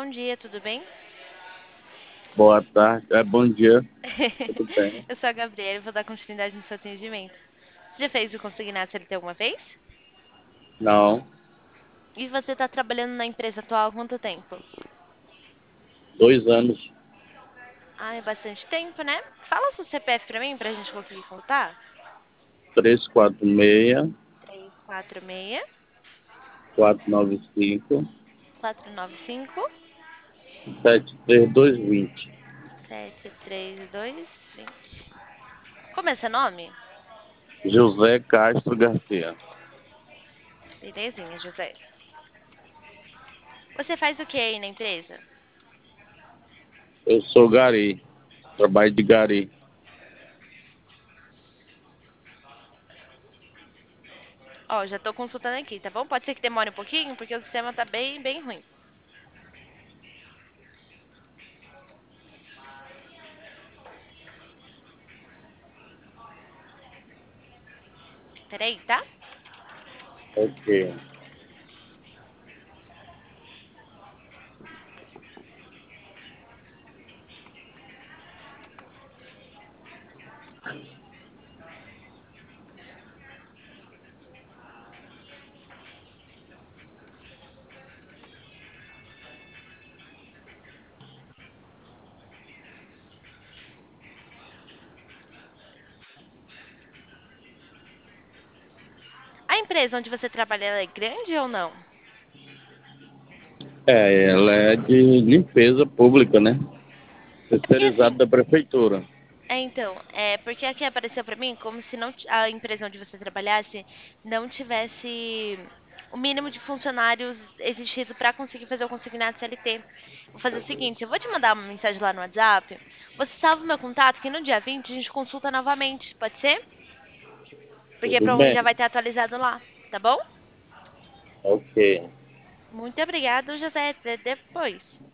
bom dia, tudo bem? Boa tarde, bom dia, tudo bem? Eu sou a Gabriela e vou dar continuidade no seu atendimento. Você já fez o consignado CLT alguma vez? Não, E você está trabalhando na empresa atual há quanto tempo? 2 anos, Ah, é bastante tempo, né? Fala seu CPF pra mim, pra gente conseguir contar. 346, 346 495, 495 73220. 73220. Como é seu nome? José Castro Garcia. Belezinha, José. Você faz o que aí na empresa? Eu sou gari, trabalho de gari. Ó, já tô consultando aqui, tá bom? Pode ser que demore um pouquinho, porque o sistema tá bem ruim. Peraí, tá? Ok. A empresa onde você trabalha, ela é grande ou não? Ela é de limpeza pública, né? É porque assim, Terceirizado da prefeitura. porque aqui apareceu pra mim como se não a empresa onde você trabalhasse não tivesse o mínimo de funcionários exigido para conseguir fazer o consignado CLT. Vou fazer o seguinte, eu vou te mandar uma mensagem lá no WhatsApp, você salva o meu contato que no dia 20 a gente consulta novamente, pode ser? Porque Tudo provavelmente bem? já vai ter atualizado lá, tá bom? Ok. Muito obrigada, José. Até depois.